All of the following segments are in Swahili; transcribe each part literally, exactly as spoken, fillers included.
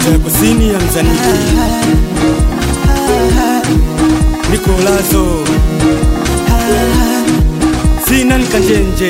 Nyanda ya kusini ya Mzaniki, Nikolazo Sina Nkanjenje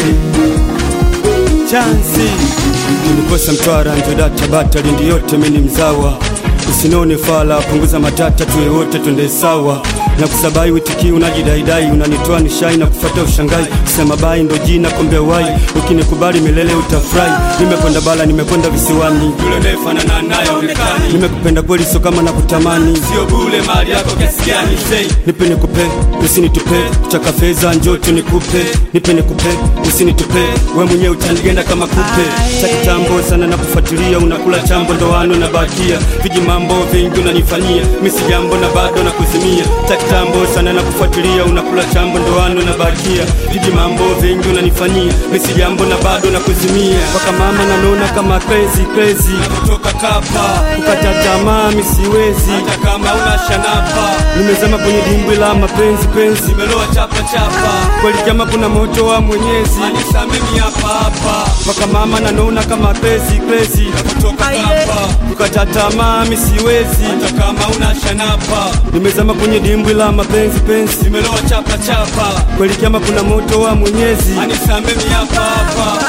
Chansi Nikosa Mtwara Njoda Tabata Lindi yote mini mzawa. Usinone fala punguza matata tuwe wote twende sawa. Na kusabai witiki unajidaidai unanitoa nishai na kufuata ushangai. Kusema bai ndo jina kombe wai ukinikubali milele utafurahi. Nimekwenda bala nimekwenda visiwani yule nefanana naye onekani. Nimekupenda kweli so kama nakutamani sio bure mali yako kiasi gani say. Nipe nikupe usinitupe kuchaka fedha njoo tu nikupe. Nipe nikupe usinitupe wewe mwenyewe utanigenda kama kupe. Chakitambo sana na kufuatilia unakula chambo ndoano na bakia. Viji mambo vingi unanifanyia mimi si jambo na bado na kuzimia. Chakitambo sana na kufuatilia unakula chambo ndoano na bakia. Viji mambo vingi unanifanyia mimi si jambo na bado na kuzimia. Waka mama nanona kama crazy crazy kutoka kapa kukata tamaa mimi siwezi hata kama una shanapa. Nimezama kwenye dimbwi la mapenzi penzi nimeloa chapa chapa kweli kama kuna moto wa Mwenyezi anisa mimi hapa hapa. Waka mama nanona kama crazy crazy kutoka kapa kukata tamaa mimi siwezi hata kama una shanapa. Nimezama kwenye dimbwi la mapenzi penzi nimeloa chapa chapa kweli kama kuna moto wa Mwenyezi anisa mimi hapa hapa.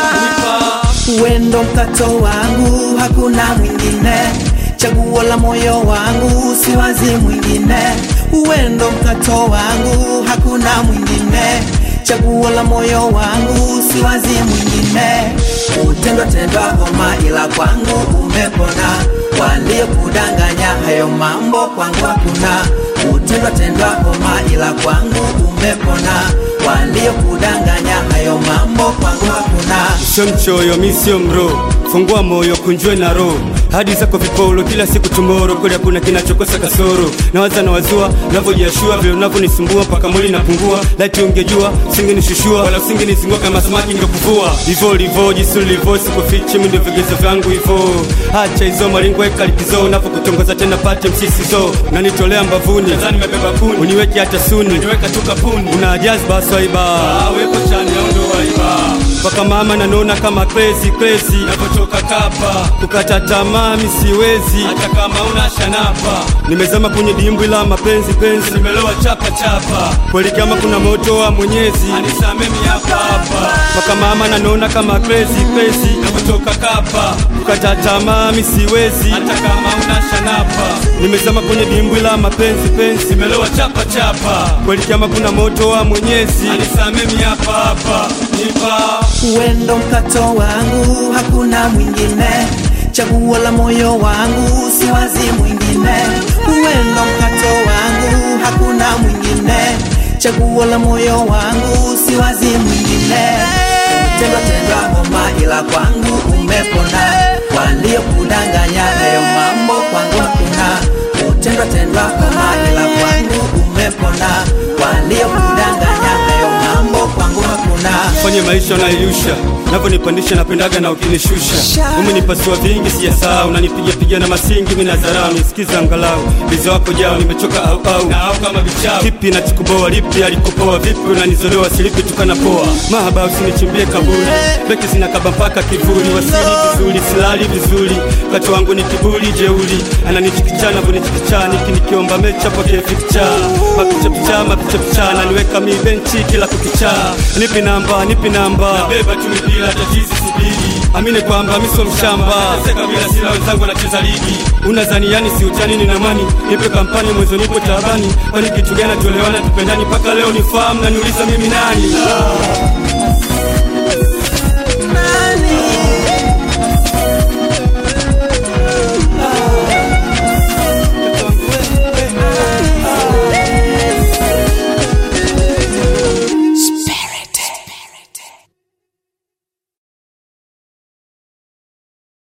Uendo mkato wangu hakuna mwingine, chaguo la moyo wangu siwazi mwingine. Uendo mkato wangu hakuna mwingine, chaguo la moyo wangu siwazi mwingine. Utendo tendo homa ila kwangu umepona, walio kudanganya hayo mambo kwangu hakuna. Utendo tendo homa ila kwangu umepona, walio kudanganya hayo mambo kwangu hakuna. Sio mchoyo mimi sio mro, fungua moyo kunjwe na roho. Hadi zako vipolo kila siku tomorrow kweli hakuna kinachokosa kasoro. Nawaza na wazua navojashua vile unavonisumbua mpaka mwili napungua. Laiti ungejua usingenishushua wala usingenizingua kama samaki ngekuvua. Hivyo livo jisu livo sikufichi mimi ndio vigezo vyangu hivyo. Acha hizo maringo eka likizo unapokutongoza tena pate msisizo. Unanitolea mbavuni nadhani nimebeba kuni uniweke hata suni niweka tu kapuni. Una jazba swaiba ah wewe chani ndo waiba. Paka mama nanona kama crazy crazy napotoka kapa kukata tamaa mimi siwezi hata kama una shanapa. Nimezama kwenye dimbwi la mapenzi penzi nimeloa chapa chapa kweli kama kuna moto wa Mwenyezi anisa mimi hapa hapa. Paka mama nanona kama crazy crazy napotoka kapa kukata tamaa mimi siwezi hata kama una shanapa. Nimezama kwenye dimbwi la mapenzi penzi nimeloa chapa chapa kweli kama kuna moto wa Mwenyezi anisa mimi hapa hapa. Nipa Uendo mkato wangu hakuna mwingine, chaguo la moyo wangu siwazi mwingine. Uendo mkato wangu hakuna mwingine, chaguo la moyo wangu siwazi mwingine. Utendo tendo homa ila kwangu umepona, walio kudanganya hayo mambo kwangu hakuna. Utendo tendo homa ila kwangu umepona, walio kudanganya hayo mambo kwangu hakuna. Fanye maisha unayusha navyo nipandisha napendaga na ukinishusha. Umenipasua vingi sijasaa unanipigia pigia na masingi mimi nazarau. Nisikiza angalau bizo wako jao nimechoka au au na au kama bichao. Kipi na chikuboa lipi alikupoa vipi unanizolewa silipi tukana poa. Mahaba usinichimbie kaburi beki zinakaba mpaka kivuli. Wasili vizuri silali vizuri kati wangu ni kiburi jeuli. Ananichikichana bunichikichana nikinikiomba mecha kwa keficha. Mapicha picha mapicha picha na niweka mi benchi kila kukicha. Nipi namba nipi namba nabeba tumipila tatizi subiri. Amine kwamba mimi sio mshamba seka bila sila wenzangu wanacheza ligi. Unadhani yani si utani ni namani nipe kampani mwezo nipo tabani. Kwani kitu gani tuelewana tupendani paka leo nifahamu na niuliza mimi nani.